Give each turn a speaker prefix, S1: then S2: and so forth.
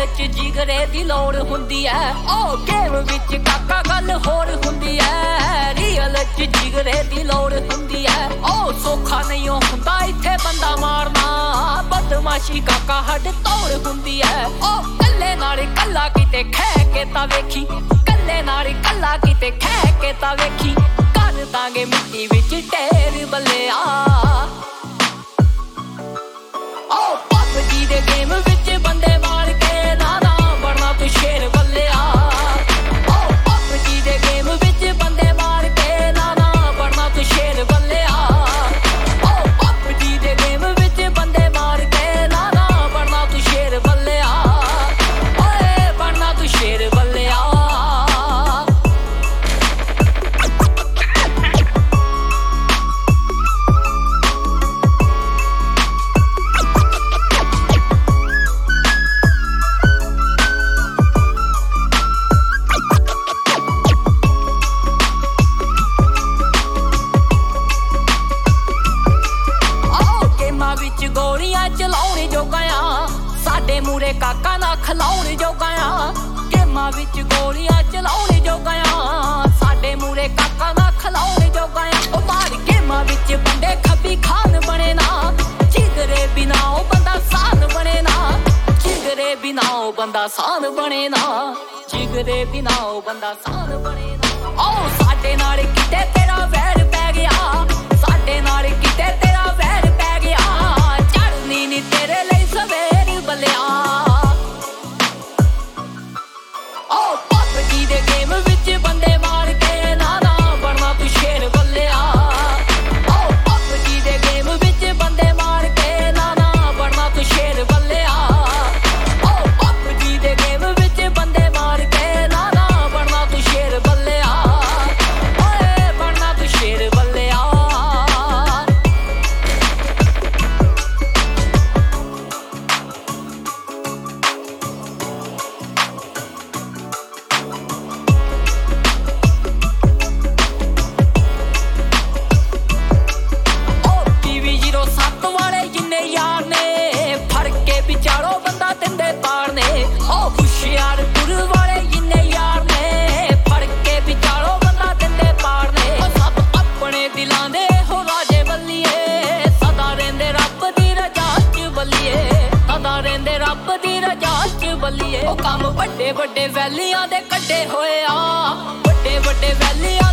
S1: च जिगरे दी लोड़ हुंदी है। ओ गेम विच काका गल होर हुंदी है। रियल च जिगरे दी लोड़ हुंदी है। ओ सौखा नहीं हुंदा इत्थे बंदा मारना, बदमाशी काका हड तोड़ हुंदी है। ओ कल्ले नाल कल्ला किते खै के ता वेखी, कल्ले नाल कल्ला किते खै के ता वेखी, कर दांगे मिट्टी विच ढेर बल्लेआ। ओ पबजी दे गेम विच बंदे मार के नाना बनना तू शेर बल्लेआ। ओ पबजी दे गेम विच बंदे मार के नाना बनना तू शेर बल्लेआ। ओ पबजी दे गेम विच बंदे मार के नाना बनना तू शेर बल्लेआ। ओए बनना तू शेर बल्लेआ। गोलियां चलाउण जोगा साडे मूरे काका ना खलाउण जोगा। गेमां विच गोलियां चलाउण जोगा साडे मूरे काका ना खलाउण जोगा। ओ मार गेमां विच बंदे खब्बी खान बने ना, जिगरे बिना ओ बंदा सान बने ना, जिगरे बिना ओ बंदा सान बने ना, जिगरे बिना ओ बंदा सान बने ना। ओ साडे नाल किते तेरा वैर पै गया, साडे नाल किते तेरा वैर पै गया, नी तेरे लिए सवेर बल्लेआ। ओ पबजी दे गेम विच बंदे मार के नाना बनना तू शेर बल्लेआ। ओ पबजी दे गेम विच बंदे मार के नाना बनना तू शेर बल्लेआ। ओ पबजी दे गेम विच बंदे मार के नाना बनना तू शेर बल्लेआ। ओए बनना तू शेर बल्लेआ। ओ काम बड़े बड़े वैलियां दे कड्डे होए आ, बड़े बड़े वैलियां